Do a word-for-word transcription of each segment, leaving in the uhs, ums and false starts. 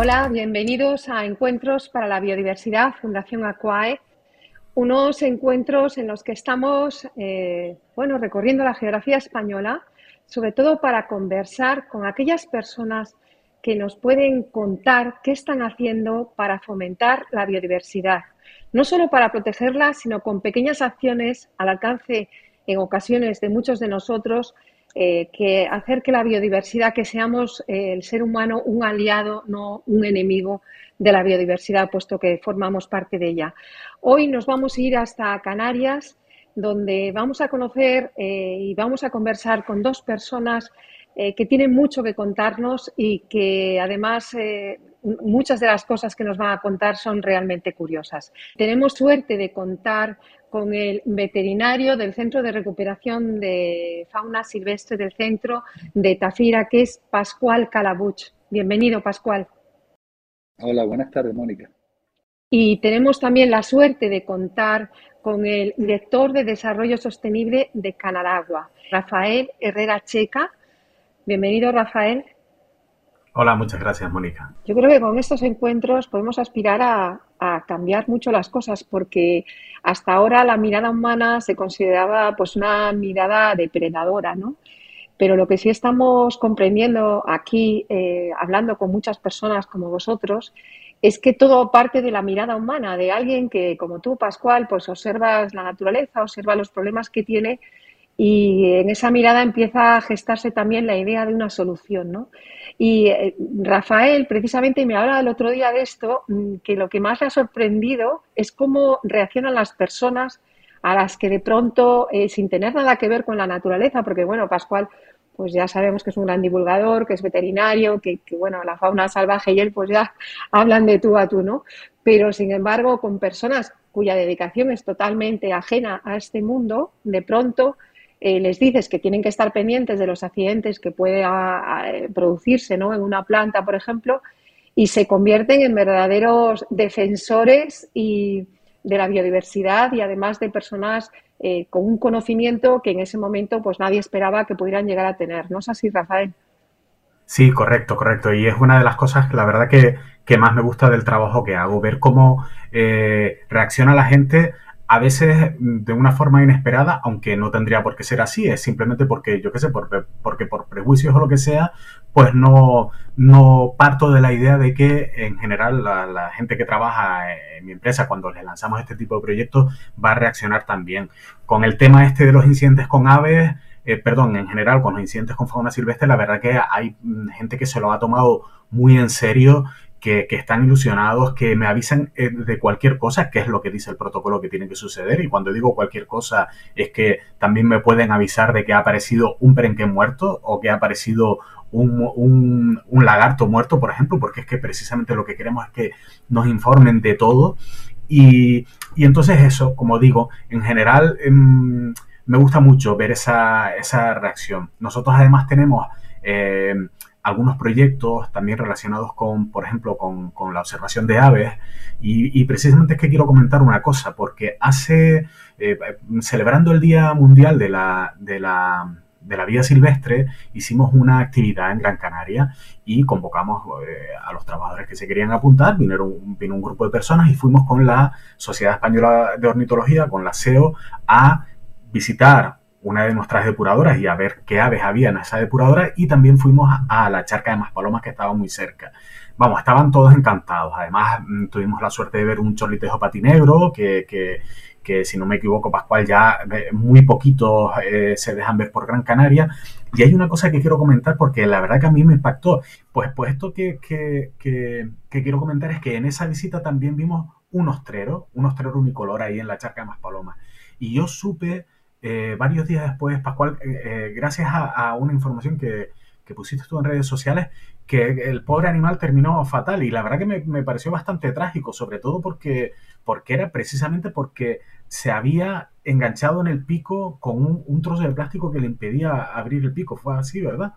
Hola, bienvenidos a Encuentros para la Biodiversidad, Fundación Aquae, unos encuentros en los que estamos eh, bueno, recorriendo la geografía española, sobre todo para conversar con aquellas personas que nos pueden contar qué están haciendo para fomentar la biodiversidad, no solo para protegerla, sino con pequeñas acciones al alcance, en ocasiones, de muchos de nosotros, eh, que hacer que la biodiversidad, que seamos eh, el ser humano un aliado, no un enemigo de la biodiversidad, puesto que formamos parte de ella. Hoy nos vamos a ir hasta Canarias, donde vamos a conocer eh, y vamos a conversar con dos personas eh, que tienen mucho que contarnos y que además eh, muchas de las cosas que nos van a contar son realmente curiosas. Tenemos suerte de contar con el veterinario del Centro de Recuperación de Fauna Silvestre del Centro de Tafira, que es Pascual Calabuig. Bienvenido, Pascual. Hola, buenas tardes, Mónica. Y tenemos también la suerte de contar con el director de Desarrollo Sostenible de Canaragua, Rafael Herrera Checa. Bienvenido, Rafael. Hola, muchas gracias, Mónica. Yo creo que con estos encuentros podemos aspirar a, a cambiar mucho las cosas, porque hasta ahora la mirada humana se consideraba pues una mirada depredadora, ¿no? Pero lo que sí estamos comprendiendo aquí, eh, hablando con muchas personas como vosotros, es que todo parte de la mirada humana, de alguien que, como tú, Pascual, pues observas la naturaleza, observa los problemas que tiene y en esa mirada empieza a gestarse también la idea de una solución, ¿no? Y eh, Rafael precisamente me hablaba el otro día de esto, que lo que más le ha sorprendido es cómo reaccionan las personas a las que de pronto, eh, sin tener nada que ver con la naturaleza, porque bueno, Pascual, pues ya sabemos que es un gran divulgador, que es veterinario, que, que bueno, la fauna salvaje y él pues ya hablan de tú a tú, ¿no? Pero sin embargo, con personas cuya dedicación es totalmente ajena a este mundo, de pronto eh, les dices que tienen que estar pendientes de los accidentes que puede a, a, producirse, ¿no? En una planta, por ejemplo, y se convierten en verdaderos defensores y de la biodiversidad y además de personas eh, con un conocimiento que en ese momento pues nadie esperaba que pudieran llegar a tener. ¿No es así, Rafael? Sí, correcto, correcto. Y es una de las cosas que la verdad que, que más me gusta del trabajo que hago, ver cómo eh, reacciona la gente a veces de una forma inesperada, aunque no tendría por qué ser así, es simplemente porque, yo qué sé, por, porque por prejuicios o lo que sea, pues no, no parto de la idea de que en general la, la gente que trabaja en mi empresa, cuando les lanzamos este tipo de proyectos, va a reaccionar también. Con el tema este de los incidentes con aves, Eh, perdón, en general, con los incidentes con fauna silvestre, la verdad que hay gente que se lo ha tomado muy en serio, que, que están ilusionados, que me avisan eh, de cualquier cosa, que es lo que dice el protocolo que tiene que suceder. Y cuando digo cualquier cosa, es que también me pueden avisar de que ha aparecido un perenque muerto o que ha aparecido un, un, un lagarto muerto, por ejemplo, porque es que precisamente lo que queremos es que nos informen de todo. Y, y entonces eso, como digo, en general... Eh, me gusta mucho ver esa, esa reacción. Nosotros además tenemos eh, algunos proyectos también relacionados con, por ejemplo, con, con la observación de aves y, y precisamente es que quiero comentar una cosa, porque hace, eh, celebrando el Día Mundial de la, de la de la vida silvestre, hicimos una actividad en Gran Canaria y convocamos eh, a los trabajadores que se querían apuntar, vinieron, vino un grupo de personas y fuimos con la Sociedad Española de Ornitología, con la S E O, a visitar una de nuestras depuradoras y a ver qué aves había en esa depuradora y también fuimos a la charca de Maspalomas que estaba muy cerca. Vamos, estaban todos encantados. Además, tuvimos la suerte de ver un chorlitejo patinegro que, que, que si no me equivoco, Pascual, ya muy poquitos eh, se dejan ver por Gran Canaria. Y hay una cosa que quiero comentar porque la verdad que a mí me impactó. Pues, pues esto que, que, que, que quiero comentar es que en esa visita también vimos un ostrero, un ostrero unicolor ahí en la charca de Maspalomas. Y yo supe eh, varios días después, Pascual, eh, eh, gracias a, a una información que, que pusiste tú en redes sociales, que el pobre animal terminó fatal y la verdad que me, me pareció bastante trágico, sobre todo porque, porque era precisamente porque se había enganchado en el pico con un, un trozo de plástico que le impedía abrir el pico. Fue así, ¿verdad?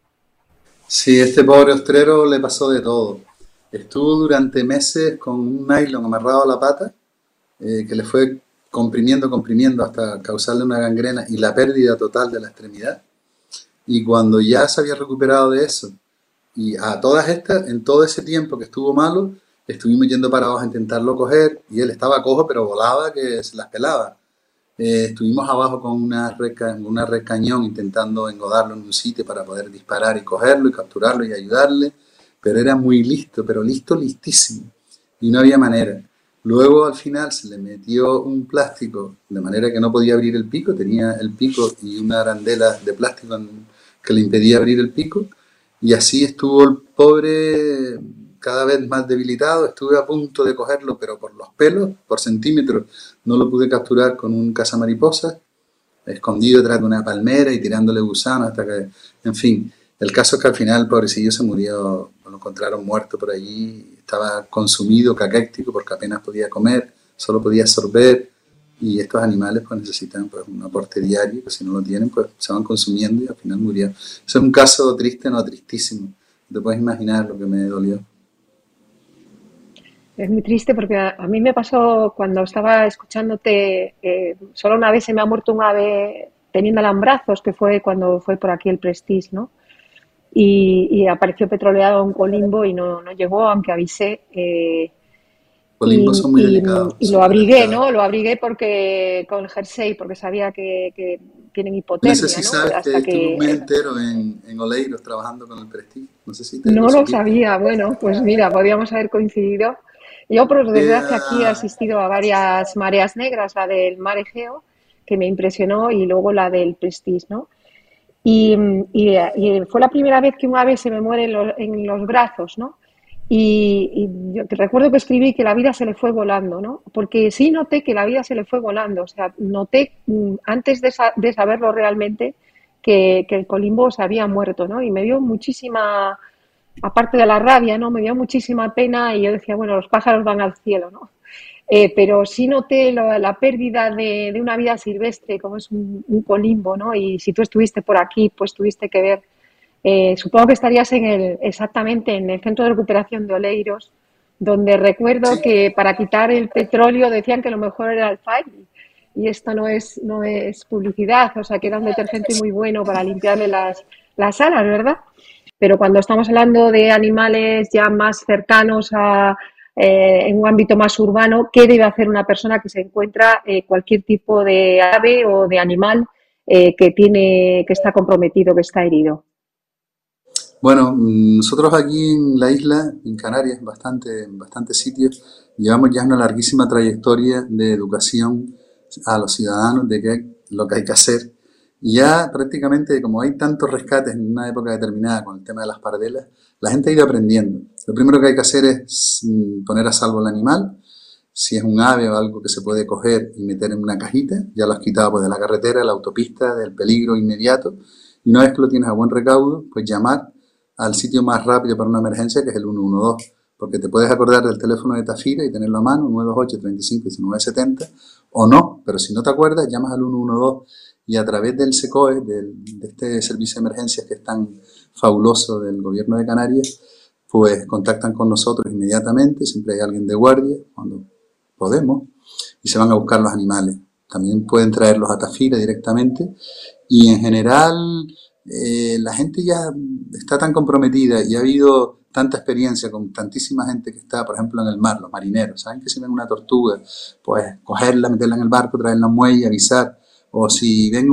Sí, este pobre ostrero le pasó de todo. Estuvo durante meses con un nylon amarrado a la pata, eh, que le fue comprimiendo, comprimiendo hasta causarle una gangrena y la pérdida total de la extremidad. Y cuando ya se había recuperado de eso, Y a todas estas, en todo ese tiempo que estuvo malo, estuvimos yendo para abajo a intentarlo coger y él estaba cojo pero volaba que se las pelaba. Eh, estuvimos abajo con una red, una red cañón intentando engodarlo en un sitio para poder disparar y cogerlo y capturarlo y ayudarle, pero era muy listo, pero listo, listísimo. Y no había manera. Luego al final se le metió un plástico de manera que no podía abrir el pico, tenía el pico y una arandela de plástico que le impedía abrir el pico, y así estuvo el pobre cada vez más debilitado. Estuve a punto de cogerlo, pero por los pelos, por centímetros, no lo pude capturar con un cazamariposas, escondido detrás de una palmera y tirándole gusanos hasta que, en fin, el caso es que al final el pobrecillo se murió, lo encontraron muerto por allí, estaba consumido, caquéctico, porque apenas podía comer, solo podía sorber, y estos animales pues necesitan pues, un aporte diario, que si no lo tienen pues se van consumiendo y al final murió. Eso es un caso triste, no, tristísimo. Te puedes imaginar lo que me dolió. Es muy triste porque a, a mí me pasó cuando estaba escuchándote, eh, solo una vez se me ha muerto un ave teniéndola en brazos, que fue cuando fue por aquí el Prestige, ¿no? Y, y apareció petroleado un colimbo y no, no llegó, aunque avisé. Eh, y, Colimbos son muy y, delicados, y lo súper abrigué, delicados. ¿no? Lo abrigué porque con el jersey, porque sabía que, que tienen No sé hipotermia, si ¿no? sabes que Hasta estuve un mes que entero en, en Oleiros trabajando con el Prestige. No sé si te lo no lo supiste. sabía. Bueno, pues mira, podríamos haber coincidido. Yo, por Eh, desgracia, aquí he asistido a varias mareas negras, la del Mar Egeo, que me impresionó, y luego la del Prestige, ¿no? Y, y, y fue la primera vez que un ave se me muere en los, en los brazos, ¿no? Y, y yo recuerdo que escribí que la vida se le fue volando, ¿no? Porque sí noté que la vida se le fue volando, o sea, noté mm, antes de, sa de saberlo realmente que, que el colimbo se había muerto, ¿no? Y me dio muchísima, aparte de la rabia, ¿no? Me dio muchísima pena y yo decía, bueno, los pájaros van al cielo, ¿no? Eh, pero sí noté lo, la pérdida de, de, una vida silvestre, como es un, un colimbo, ¿no? Y si tú estuviste por aquí, pues tuviste que ver. Eh, supongo que estarías en el, exactamente en el centro de recuperación de Oleiros, donde recuerdo sí, que para quitar el petróleo decían que lo mejor era el Fairy. Y esto no es, no es publicidad, o sea, que era un detergente muy bueno para limpiarle las, las alas, ¿verdad? Pero cuando estamos hablando de animales ya más cercanos a, eh, en un ámbito más urbano, ¿qué debe hacer una persona que se encuentra eh, cualquier tipo de ave o de animal eh, que tiene, que está comprometido, que está herido? bueno, mm, nosotros aquí en la isla, en Canarias, en bastante, en bastantes sitios, llevamos ya una larguísima trayectoria de educación a los ciudadanos de qué lo que hay que hacer. Y ya prácticamente, como hay tantos rescates en una época determinada con el tema de las pardelas, la gente ha ido aprendiendo. Lo primero que hay que hacer es mm, poner a salvo el animal. Si es un ave o algo que se puede coger y meter en una cajita, ya lo has quitado pues, de la carretera, de la autopista, del peligro inmediato. Y una vez que lo tienes a buen recaudo, pues llamar al sitio más rápido para una emergencia, que es el uno uno dos, porque te puedes acordar del teléfono de Tafira y tenerlo a mano, nueve dos ocho, treinta y cinco, diecinueve setenta, o no, pero si no te acuerdas, llamas al uno uno dos y a través del SECOE, del, de este servicio de emergencias que es tan fabuloso del gobierno de Canarias, pues contactan con nosotros inmediatamente, siempre hay alguien de guardia, cuando podemos, y se van a buscar los animales. También pueden traerlos a Tafira directamente, y en general eh, la gente ya está tan comprometida y ha habido tanta experiencia con tantísima gente que está, por ejemplo, en el mar, los marineros, saben que si ven una tortuga, pues cogerla, meterla en el barco, traerla a un muelle, avisar, o si ven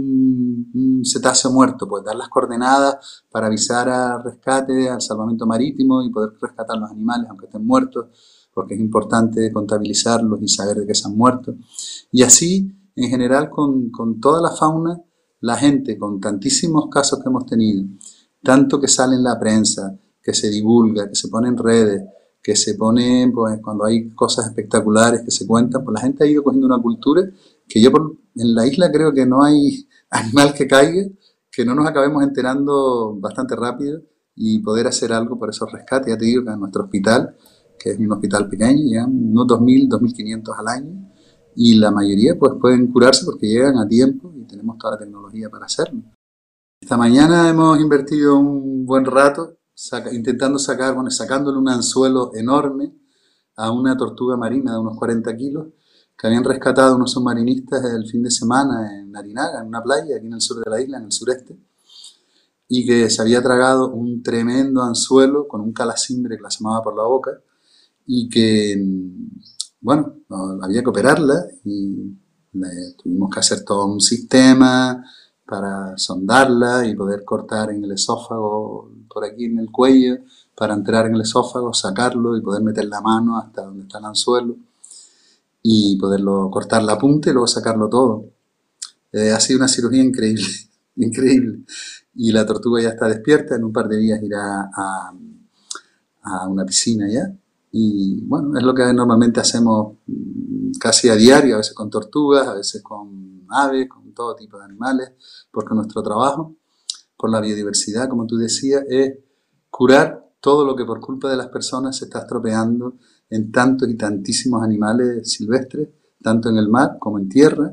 un, un cetáceo muerto, pues dar las coordenadas para avisar al rescate, al salvamento marítimo y poder rescatar los animales aunque estén muertos, porque es importante contabilizarlos y saber de qué se han muerto. Y así, en general, con, con toda la fauna, la gente, con tantísimos casos que hemos tenido, tanto que sale en la prensa, que se divulga, que se pone en redes, que se pone, pues, cuando hay cosas espectaculares que se cuentan, pues la gente ha ido cogiendo una cultura que yo por, en la isla creo que no hay animal que caiga, que no nos acabemos enterando bastante rápido y poder hacer algo por esos rescates. Ya te digo que en nuestro hospital, que es un hospital pequeño, llegan unos dos mil, dos mil quinientos al año, y la mayoría pues pueden curarse porque llegan a tiempo y tenemos toda la tecnología para hacerlo. Esta mañana hemos invertido un buen rato saca, intentando sacar, bueno, sacándole un anzuelo enorme a una tortuga marina de unos cuarenta kilos que habían rescatado unos submarinistas el fin de semana en Narinaga, en una playa aquí en el sur de la isla, en el sureste. y que se había tragado un tremendo anzuelo con un calacimbre que la asomaba por la boca y que, bueno, había que operarla y le, tuvimos que hacer todo un sistema para sondarla y poder cortar en el esófago, por aquí en el cuello, para entrar en el esófago, sacarlo y poder meter la mano hasta donde está el anzuelo y poderlo cortar la punta y luego sacarlo todo. Eh, ha sido una cirugía increíble, increíble. Y la tortuga ya está despierta, en un par de días irá a, a una piscina ya. Y bueno, es lo que normalmente hacemos casi a diario, a veces con tortugas, a veces con aves, con todo tipo de animales, porque nuestro trabajo, por la biodiversidad, como tú decías, es curar todo lo que por culpa de las personas se está estropeando en tantos y tantísimos animales silvestres, tanto en el mar como en tierra.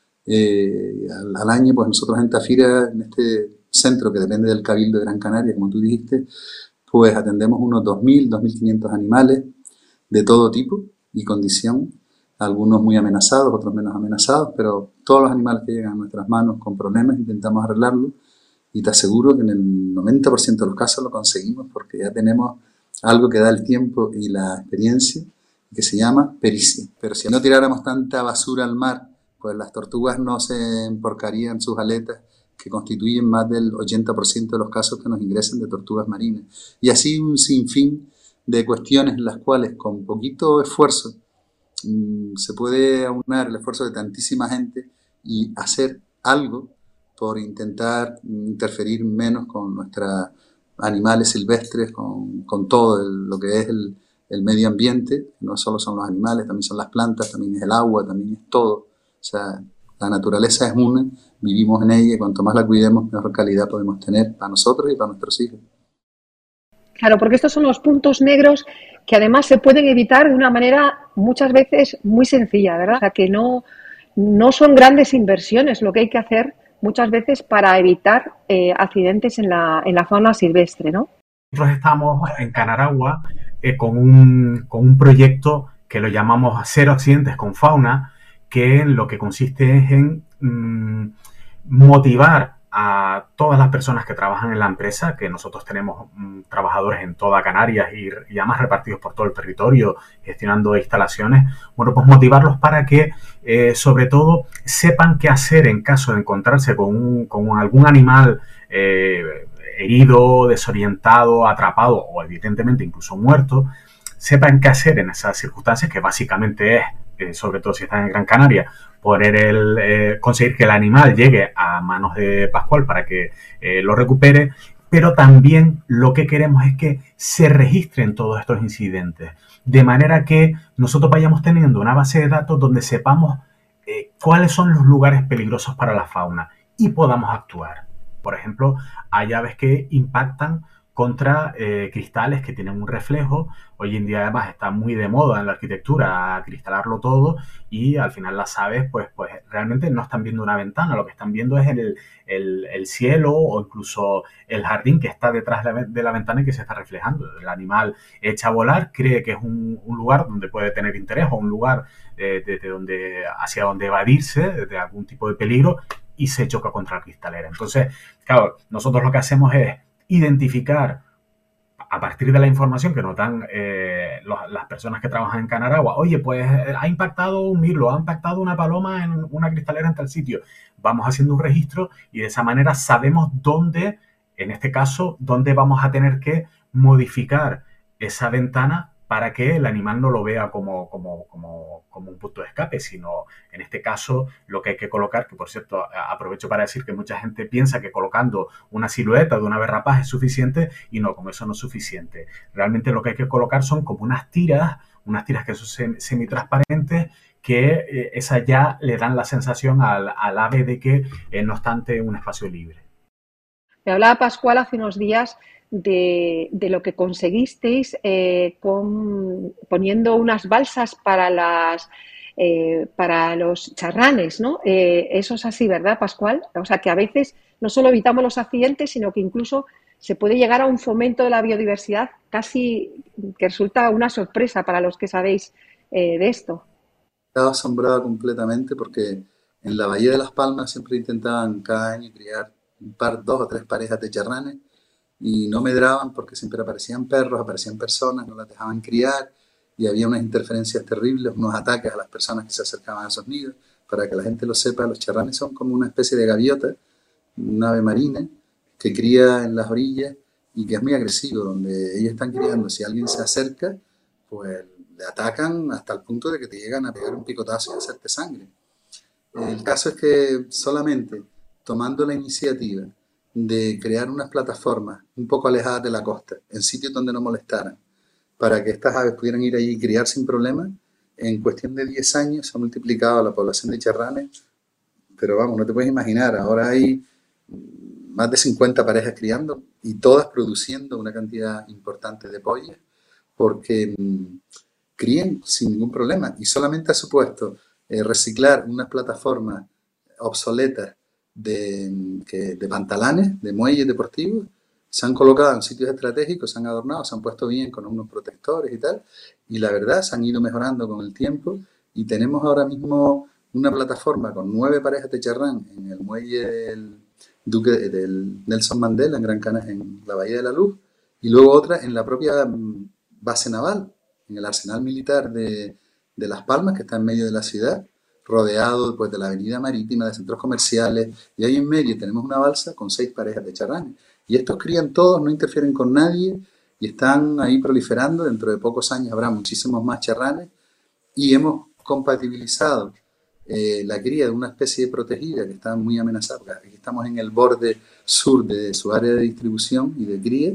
Eh, al, al año, pues nosotros en Tafira, en este centro que depende del Cabildo de Gran Canaria, como tú dijiste, pues atendemos unos dos mil, dos mil quinientos animales de todo tipo y condición, algunos muy amenazados, otros menos amenazados, pero todos los animales que llegan a nuestras manos con problemas intentamos arreglarlos y te aseguro que en el noventa por ciento de los casos lo conseguimos porque ya tenemos algo que da el tiempo y la experiencia que se llama pericia. Pero si no tiráramos tanta basura al mar, pues las tortugas no se emporcarían sus aletas, que constituyen más del ochenta por ciento de los casos que nos ingresan de tortugas marinas. Y así un sinfín de cuestiones en las cuales con poquito esfuerzo mmm, se puede aunar el esfuerzo de tantísima gente y hacer algo por intentar interferir menos con nuestros animales silvestres, con, con todo el, lo que es el, el medio ambiente. No solo son los animales, también son las plantas, también es el agua, también es todo. O sea, la naturaleza es una, vivimos en ella y cuanto más la cuidemos, mejor calidad podemos tener para nosotros y para nuestros hijos. Claro, porque estos son los puntos negros que además se pueden evitar de una manera muchas veces muy sencilla, ¿verdad? O sea, que no, no son grandes inversiones lo que hay que hacer muchas veces para evitar eh, accidentes en la, en la fauna silvestre, ¿no? Nosotros estamos en Canaragua eh, con, un, con un proyecto que lo llamamos Cero Accidentes con Fauna, que lo que consiste es en mmm, motivar a todas las personas que trabajan en la empresa, que nosotros tenemos mmm, trabajadores en toda Canarias y, y además repartidos por todo el territorio, gestionando instalaciones, bueno, pues motivarlos para que, eh, sobre todo, sepan qué hacer en caso de encontrarse con, un, con algún animal eh, herido, desorientado, atrapado o evidentemente incluso muerto, sepan qué hacer en esas circunstancias, que básicamente es, eh, sobre todo si están en Gran Canaria, poder el, eh, conseguir que el animal llegue a manos de Pascual para que eh, lo recupere, pero también lo que queremos es que se registren todos estos incidentes, de manera que nosotros vayamos teniendo una base de datos donde sepamos eh, cuáles son los lugares peligrosos para la fauna y podamos actuar. Por ejemplo, hay aves que impactan contra eh, cristales que tienen un reflejo. Hoy en día además está muy de moda en la arquitectura cristalarlo todo y al final las aves pues, pues realmente no están viendo una ventana, lo que están viendo es el, el, el cielo o incluso el jardín que está detrás de la, de la ventana y que se está reflejando. El animal echa a volar, cree que es un, un lugar donde puede tener interés o un lugar eh, de, de donde, hacia donde evadirse de algún tipo de peligro y se choca contra la cristalera. Entonces, claro, nosotros lo que hacemos es identificar a partir de la información que nos dan eh, los, las personas que trabajan en Canaragua. Oye, pues ha impactado un mirlo, ha impactado una paloma en una cristalera en tal sitio. Vamos haciendo un registro y de esa manera sabemos dónde, en este caso, dónde vamos a tener que modificar esa ventana para que el animal no lo vea como, como, como, como un punto de escape, sino en este caso lo que hay que colocar, que por cierto aprovecho para decir que mucha gente piensa que colocando una silueta de una ave rapaz es suficiente y no, con eso no es suficiente. Realmente lo que hay que colocar son como unas tiras, unas tiras que son semitransparentes, que eh, esas ya le dan la sensación al, al ave de que eh, no está ante un espacio libre. Me hablaba Pascual hace unos días de, de lo que conseguisteis eh, con, poniendo unas balsas para, las, eh, para los charranes, ¿no? Eh, eso es así, ¿verdad, Pascual? O sea, que a veces no solo evitamos los accidentes, sino que incluso se puede llegar a un fomento de la biodiversidad casi que resulta una sorpresa para los que sabéis eh, de esto. Estaba asombrada completamente porque en la Bahía de Las Palmas siempre intentaban cada año criar un par, dos o tres parejas de charranes y no medraban porque siempre aparecían perros, aparecían personas, no las dejaban criar y había unas interferencias terribles, unos ataques a las personas que se acercaban a esos nidos. Para que la gente lo sepa, los charranes son como una especie de gaviota, un ave marina que cría en las orillas y que es muy agresivo, donde ellos están criando. Si alguien se acerca, pues le atacan hasta el punto de que te llegan a pegar un picotazo y hacerte sangre. El caso es que solamente tomando la iniciativa de crear unas plataformas un poco alejadas de la costa, en sitios donde no molestaran, para que estas aves pudieran ir allí y criar sin problema, en cuestión de diez años se ha multiplicado la población de charranes, pero vamos, no te puedes imaginar, ahora hay más de cincuenta parejas criando y todas produciendo una cantidad importante de pollas, porque mmm, crían sin ningún problema y solamente ha supuesto eh, reciclar unas plataformas obsoletas de, que, de pantalanes, de muelles deportivos, se han colocado en sitios estratégicos, se han adornado, se han puesto bien con unos protectores y tal, y la verdad se han ido mejorando con el tiempo y tenemos ahora mismo una plataforma con nueve parejas de charrán en el muelle del Duque del Nelson Mandela en Gran Canaria, en la Bahía de la Luz, y luego otra en la propia base naval, en el arsenal militar de, de Las Palmas, que está en medio de la ciudad, rodeado pues, de la avenida marítima, de centros comerciales, y ahí en medio tenemos una balsa con seis parejas de charranes. Y estos crían todos, no interfieren con nadie, y están ahí proliferando. Dentro de pocos años habrá muchísimos más charranes, y hemos compatibilizado eh, la cría de una especie protegida que está muy amenazada, porque aquí estamos en el borde sur de su área de distribución y de cría,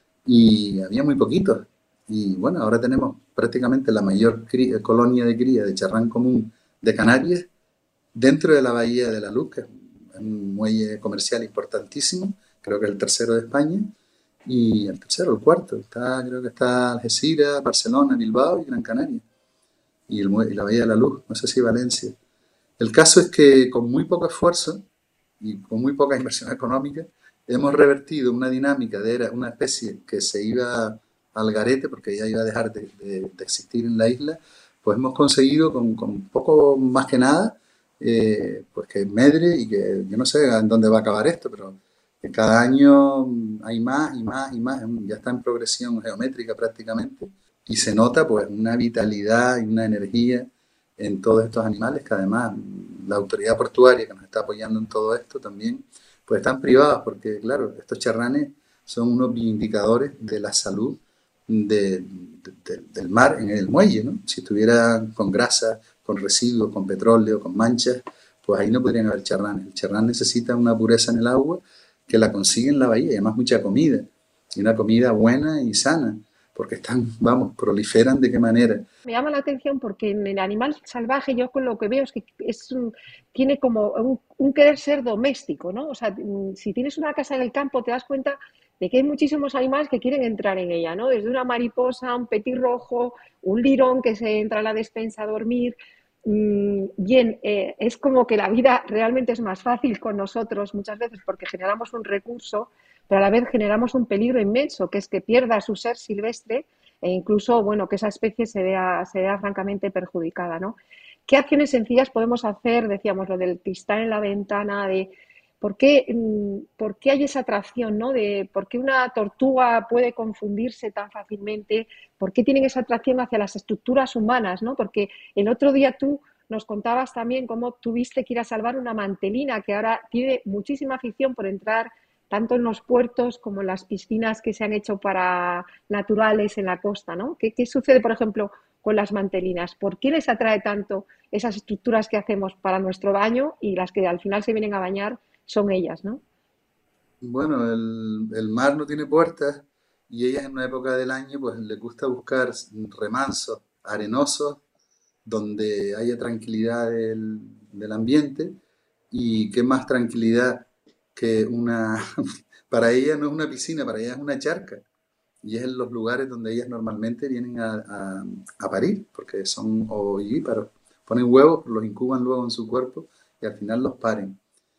y había muy poquitos. Y bueno, ahora tenemos prácticamente la mayor cría, colonia de cría de charrán común de Canarias dentro de la Bahía de la Luz, que es un muelle comercial importantísimo, creo que es el tercero de España, y el tercero, el cuarto, está, creo que está Algeciras, Barcelona, Bilbao y Gran Canaria, y, el, y la Bahía de la Luz, no sé si Valencia. El caso es que con muy poco esfuerzo y con muy poca inversión económica, hemos revertido una dinámica de era una especie que se iba al garete porque ya iba a dejar de, de, de existir en la isla, pues hemos conseguido con, con poco más que nada, eh, pues que medre y que yo no sé en dónde va a acabar esto, pero que cada año hay más y más y más, ya está en progresión geométrica prácticamente y se nota pues una vitalidad y una energía en todos estos animales que además la autoridad portuaria que nos está apoyando en todo esto también pues están privadas porque claro, estos charranes son unos indicadores de la salud de, de, de, del mar en el muelle, ¿no? Si estuviera con grasa, con residuos, con petróleo, con manchas, pues ahí no podrían haber charranes. El charrán necesita una pureza en el agua que la consigue en la bahía y además mucha comida, y una comida buena y sana, porque están, vamos, proliferan de qué manera. Me llama la atención porque en el animal salvaje yo con lo que veo es que es un, tiene como un, un querer ser doméstico, ¿no? O sea, si tienes una casa en el campo te das cuenta de que hay muchísimos animales que quieren entrar en ella, ¿no? Desde una mariposa, un petirrojo, un lirón que se entra a la despensa a dormir. Bien, eh, es como que la vida realmente es más fácil con nosotros muchas veces porque generamos un recurso, pero a la vez generamos un peligro inmenso, que es que pierda su ser silvestre e incluso, bueno, que esa especie se vea, se vea francamente perjudicada, ¿no? ¿Qué acciones sencillas podemos hacer? Decíamos lo del cristal en la ventana, de por qué, por qué hay esa atracción, ¿no? De por qué una tortuga puede confundirse tan fácilmente, por qué tienen esa atracción hacia las estructuras humanas, ¿no? Porque el otro día tú nos contabas también cómo tuviste que ir a salvar una mantelina que ahora tiene muchísima afición por entrar tanto en los puertos como en las piscinas que se han hecho para naturales en la costa, ¿no? ¿Qué, qué sucede, por ejemplo, con las mantelinas? ¿Por qué les atrae tanto esas estructuras que hacemos para nuestro baño y las que al final se vienen a bañar son ellas, ¿no? Bueno, el, el mar no tiene puertas y ellas en una época del año pues les gusta buscar remansos arenosos donde haya tranquilidad del, del ambiente y qué más tranquilidad que una, para ella no es una piscina, para ella es una charca y es en los lugares donde ellas normalmente vienen a, a, a parir porque son ovíparos, ponen huevos, los incuban luego en su cuerpo y al final los paren.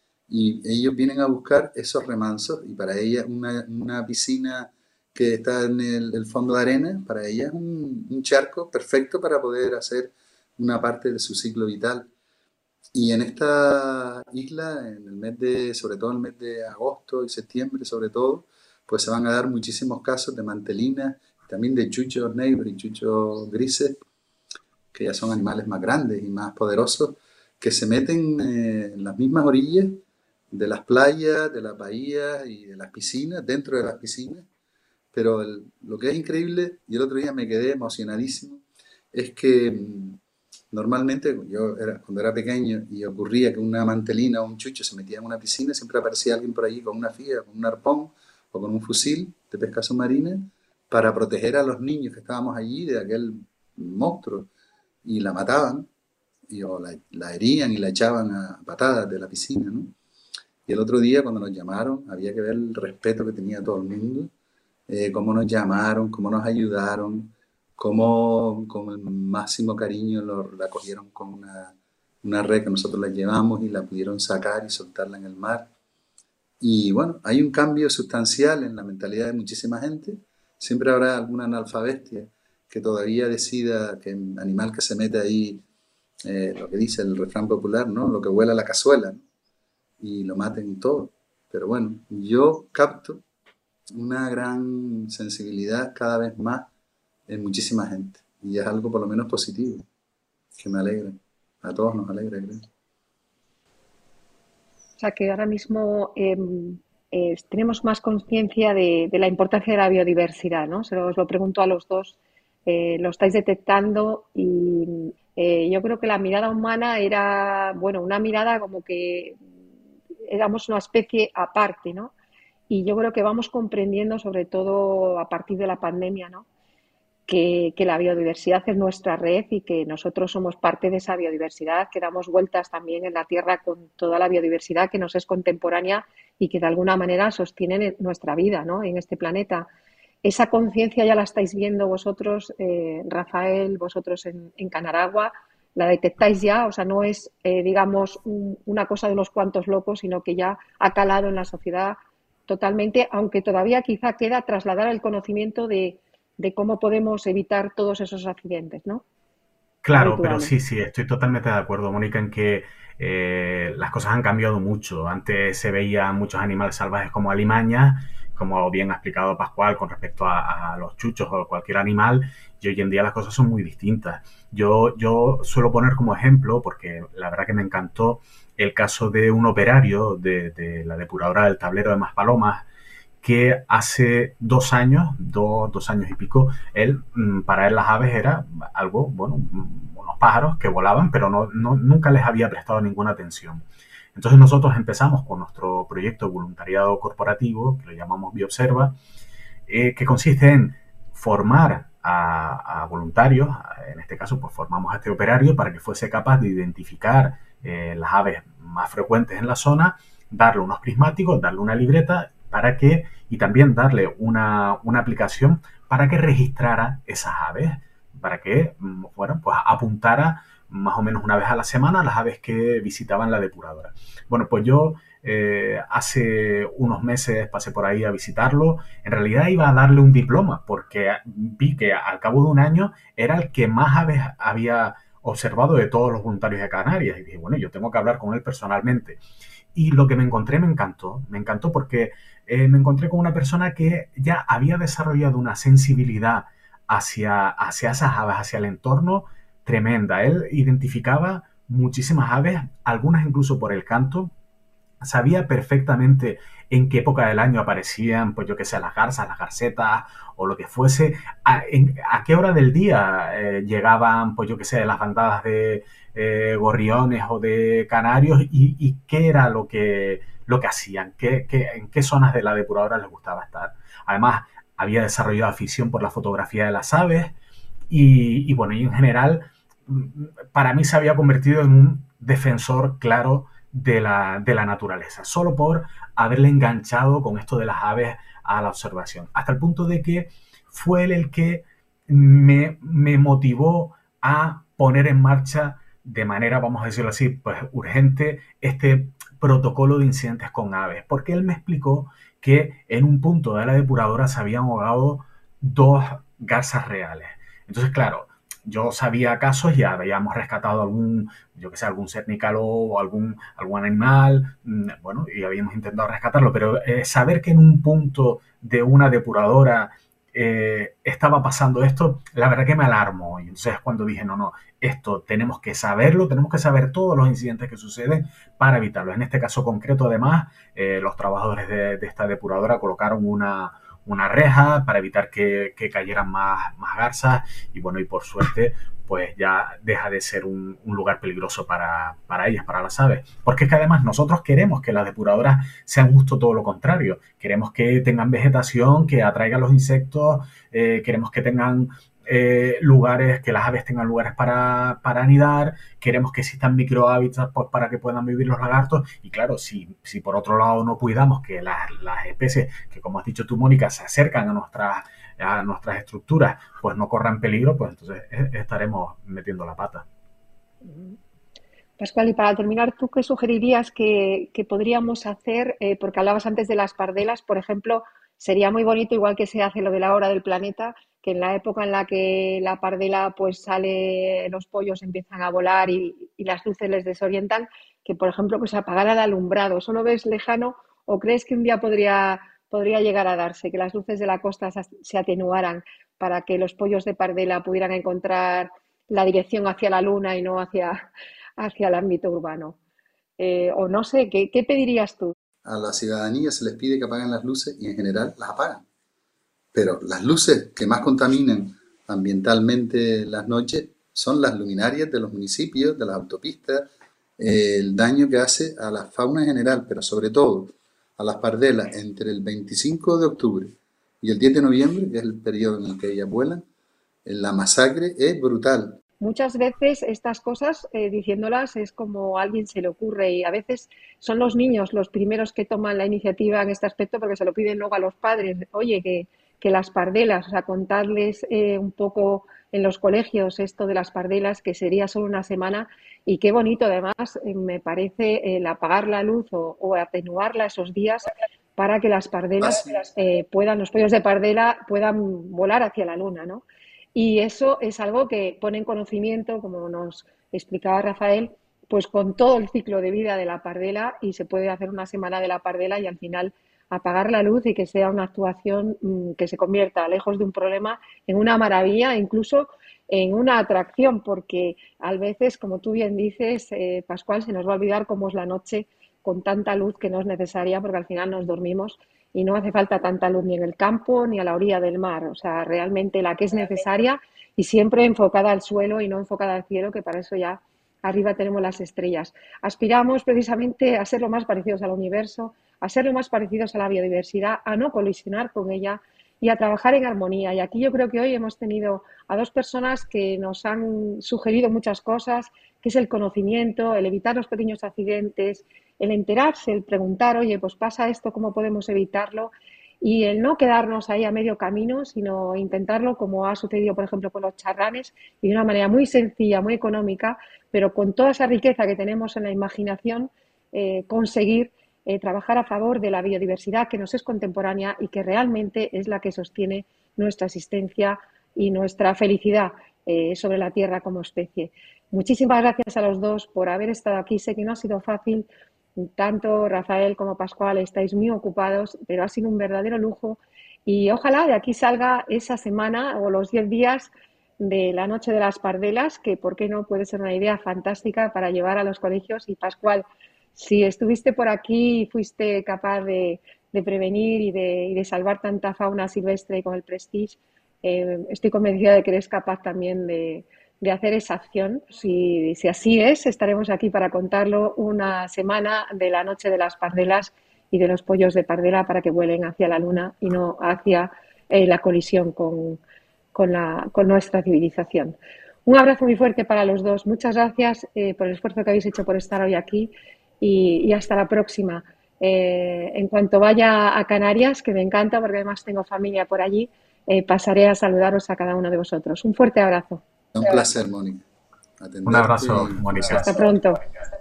Y ellos vienen a buscar esos remansos y para ella una, una piscina que está en el, el fondo de arena, para ella es un, un charco perfecto para poder hacer una parte de su ciclo vital. Y en esta isla, en el mes de, sobre todo en el mes de agosto y septiembre, sobre todo, pues se van a dar muchísimos casos de mantelinas, también de chuchos negros y chuchos grises, que ya son animales más grandes y más poderosos, que se meten eh, en las mismas orillas de las playas, de las bahías y de las piscinas, dentro de las piscinas. Pero el- lo que es increíble, y el otro día me quedé emocionadísimo, es que mm, normalmente yo era, cuando era pequeño y ocurría que una mantelina o un chucho se metía en una piscina, siempre aparecía alguien por allí con una fía, con un arpón o con un fusil de pesca submarina para proteger a los niños que estábamos allí de aquel monstruo y la mataban y, o la, la herían y la echaban a patadas de la piscina, ¿no? Y el otro día cuando nos llamaron había que ver el respeto que tenía todo el mundo, eh, cómo nos llamaron, cómo nos ayudaron, cómo con el máximo cariño lo, la cogieron con una, una red que nosotros la llevamos y la pudieron sacar y soltarla en el mar. Y bueno, hay un cambio sustancial en la mentalidad de muchísima gente. Siempre habrá alguna analfabestia que todavía decida que el animal que se mete ahí, eh, lo que dice el refrán popular, ¿no? Lo que huela a la cazuela, ¿no? Y lo maten todo. Pero bueno, yo capto una gran sensibilidad cada vez más en muchísima gente. Y es algo por lo menos positivo, que me alegra. A todos nos alegra, creo. O sea que ahora mismo em, eh, tenemos más conciencia de, de la importancia de la biodiversidad, ¿no? Se lo, os lo pregunto a los dos. Eh, lo estáis detectando y eh, yo creo que la mirada humana era, bueno, una mirada como que éramos una especie aparte, ¿no? Y yo creo que vamos comprendiendo, sobre todo a partir de la pandemia, ¿no? Que, que, la biodiversidad es nuestra red y que nosotros somos parte de esa biodiversidad, que damos vueltas también en la Tierra con toda la biodiversidad que nos es contemporánea y que de alguna manera sostiene nuestra vida, ¿no? En este planeta. Esa conciencia ya la estáis viendo vosotros, eh, Rafael, vosotros en, en Canaragua, la detectáis ya, o sea, no es, eh, digamos, un, una cosa de unos cuantos locos, sino que ya ha calado en la sociedad totalmente, aunque todavía quizá queda trasladar el conocimiento de, de cómo podemos evitar todos esos accidentes, ¿no? Claro, pero Habituales. sí, sí, estoy totalmente de acuerdo, Mónica, en que eh, las cosas han cambiado mucho. Antes se veían muchos animales salvajes como alimañas, como bien ha explicado Pascual con respecto a, a los chuchos o cualquier animal, y hoy en día las cosas son muy distintas. Yo, yo suelo poner como ejemplo, porque la verdad que me encantó, el caso de un operario de, de la depuradora del tablero de Maspalomas, que hace dos años, dos, dos años y pico, él, para él las aves era algo, bueno, unos pájaros que volaban, pero no, no, nunca les había prestado ninguna atención. Entonces nosotros empezamos con nuestro proyecto de voluntariado corporativo, que lo llamamos Biobserva, eh, que consiste en formar a, a voluntarios, en este caso pues formamos a este operario para que fuese capaz de identificar eh, las aves más frecuentes en la zona, darle unos prismáticos, darle una libreta para que, y también darle una, una aplicación para que registrara esas aves, para que, bueno, pues apuntara más o menos una vez a la semana las aves que visitaban la depuradora. Bueno, pues yo eh, hace unos meses pasé por ahí a visitarlo. En realidad iba a darle un diploma porque vi que al cabo de un año era el que más aves había observado de todos los voluntarios de Canarias. Y dije, bueno, yo tengo que hablar con él personalmente. Y lo que me encontré me encantó, me encantó porque eh, me encontré con una persona que ya había desarrollado una sensibilidad hacia, hacia esas aves, hacia el entorno tremenda. Él identificaba muchísimas aves, algunas incluso por el canto, sabía perfectamente en qué época del año aparecían, pues yo qué sé, las garzas, las garcetas o lo que fuese, a, en, a qué hora del día eh, llegaban, pues yo qué sé, las bandadas de eh, gorriones o de canarios y, y qué era lo que, lo que hacían, qué, qué, en qué zonas de la depuradora les gustaba estar. Además, había desarrollado afición por la fotografía de las aves y, y bueno, y en general, para mí se había convertido en un defensor claro de la, de la naturaleza, solo por haberle enganchado con esto de las aves a la observación, hasta el punto de que fue él el que me, me motivó a poner en marcha de manera, vamos a decirlo así, pues urgente, este protocolo de incidentes con aves, porque él me explicó que en un punto de la depuradora se habían ahogado dos garzas reales. Entonces, claro, yo sabía casos y habíamos rescatado algún, yo que sé, algún cernícalo o algún, algún animal, bueno, y habíamos intentado rescatarlo, pero eh, saber que en un punto de una depuradora eh, estaba pasando esto, la verdad que me alarmó. Y entonces cuando dije, no, no, esto tenemos que saberlo, tenemos que saber todos los incidentes que suceden para evitarlo. En este caso concreto, además, eh, los trabajadores de, de esta depuradora colocaron una, una reja para evitar que, que cayeran más, más garzas y bueno, y por suerte pues ya deja de ser un, un lugar peligroso para, para ellas, para las aves. Porque es que además nosotros queremos que las depuradoras sean justo todo lo contrario. Queremos que tengan vegetación, que atraigan los insectos, eh, queremos que tengan eh, lugares, que las aves tengan lugares para, para anidar, queremos que existan microhábitats pues, para que puedan vivir los lagartos. Y claro, si, si por otro lado no cuidamos que las, las especies que, como has dicho tú, Mónica, se acercan a nuestras a nuestras estructuras, pues no corran peligro, pues entonces estaremos metiendo la pata. Pascual, y para terminar, ¿tú qué sugerirías que, que podríamos hacer? Eh, porque hablabas antes de las pardelas, por ejemplo, sería muy bonito, igual que se hace lo de la hora del planeta, que en la época en la que la pardela pues sale, los pollos empiezan a volar y, y las luces les desorientan, que por ejemplo pues apagara el alumbrado. ¿Eso lo ves lejano o crees que un día podría... podría llegar a darse, que las luces de la costa se atenuaran para que los pollos de pardela pudieran encontrar la dirección hacia la luna y no hacia, hacia el ámbito urbano? Eh, o no sé, ¿qué, ¿qué pedirías tú? A la ciudadanía se les pide que apaguen las luces y en general las apagan. Pero las luces que más contaminan ambientalmente las noches son las luminarias de los municipios, de las autopistas, eh, el daño que hace a la fauna en general, pero sobre todo a las pardelas entre el veinticinco de octubre y el diez de noviembre, que es el periodo en el que ellas vuelan, la masacre es brutal. Muchas veces estas cosas, eh, diciéndolas, es como a alguien se le ocurre y a veces son los niños los primeros que toman la iniciativa en este aspecto porque se lo piden luego a los padres. Oye, que, que las pardelas, o sea, contarles eh, un poco en los colegios esto de las pardelas, que sería solo una semana y qué bonito además eh, me parece el apagar la luz o, o atenuarla esos días para que las pardelas eh, puedan, los pollos de pardela puedan volar hacia la luna, ¿no? Y eso es algo que pone en conocimiento, como nos explicaba Rafael, pues con todo el ciclo de vida de la pardela y se puede hacer una semana de la pardela y al final apagar la luz y que sea una actuación mmm, que se convierta, lejos de un problema, en una maravilla, incluso en una atracción, porque a veces, como tú bien dices, eh, Pascual, se nos va a olvidar cómo es la noche con tanta luz que no es necesaria, porque al final nos dormimos y no hace falta tanta luz ni en el campo ni a la orilla del mar. O sea, realmente la que es necesaria y siempre enfocada al suelo y no enfocada al cielo, que para eso ya arriba tenemos las estrellas. Aspiramos precisamente a ser lo más parecidos al universo, a ser lo más parecidos a la biodiversidad, a no colisionar con ella y a trabajar en armonía. Y aquí yo creo que hoy hemos tenido a dos personas que nos han sugerido muchas cosas, que es el conocimiento, el evitar los pequeños accidentes, el enterarse, el preguntar, oye, pues pasa esto, ¿cómo podemos evitarlo? Y el no quedarnos ahí a medio camino, sino intentarlo como ha sucedido, por ejemplo, con los charranes y de una manera muy sencilla, muy económica, pero con toda esa riqueza que tenemos en la imaginación, eh, conseguir eh, trabajar a favor de la biodiversidad que nos es contemporánea y que realmente es la que sostiene nuestra existencia y nuestra felicidad eh, sobre la Tierra como especie. Muchísimas gracias a los dos por haber estado aquí. Sé que no ha sido fácil. Tanto Rafael como Pascual estáis muy ocupados, pero ha sido un verdadero lujo y ojalá de aquí salga esa semana o los diez días de la Noche de las Pardelas, que por qué no puede ser una idea fantástica para llevar a los colegios. Y Pascual, si estuviste por aquí y fuiste capaz de, de prevenir y de, y de salvar tanta fauna silvestre con el Prestige, eh, estoy convencida de que eres capaz también de de hacer esa acción. Si, si así es, estaremos aquí para contarlo una semana de la Noche de las Pardelas y de los pollos de pardela para que vuelen hacia la luna y no hacia eh, la colisión con, con, la, con nuestra civilización. Un abrazo muy fuerte para los dos. Muchas gracias eh, por el esfuerzo que habéis hecho por estar hoy aquí y, y hasta la próxima. Eh, en cuanto vaya a Canarias, que me encanta porque además tengo familia por allí, eh, pasaré a saludaros a cada uno de vosotros. Un fuerte abrazo. Un placer, Mónica. Un abrazo, Mónica. Hasta pronto.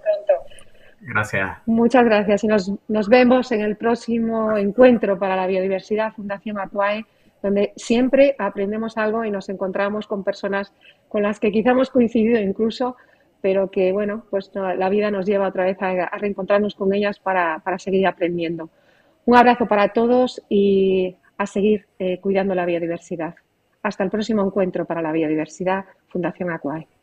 Gracias. Muchas gracias y nos, nos vemos en el próximo encuentro para la biodiversidad Fundación Aquae donde siempre aprendemos algo y nos encontramos con personas con las que quizá hemos coincidido incluso, pero que, bueno, pues no, la vida nos lleva otra vez a, a reencontrarnos con ellas para, para, seguir aprendiendo. Un abrazo para todos y a seguir eh, cuidando la biodiversidad. Hasta el próximo encuentro para la biodiversidad, Fundación Aquae.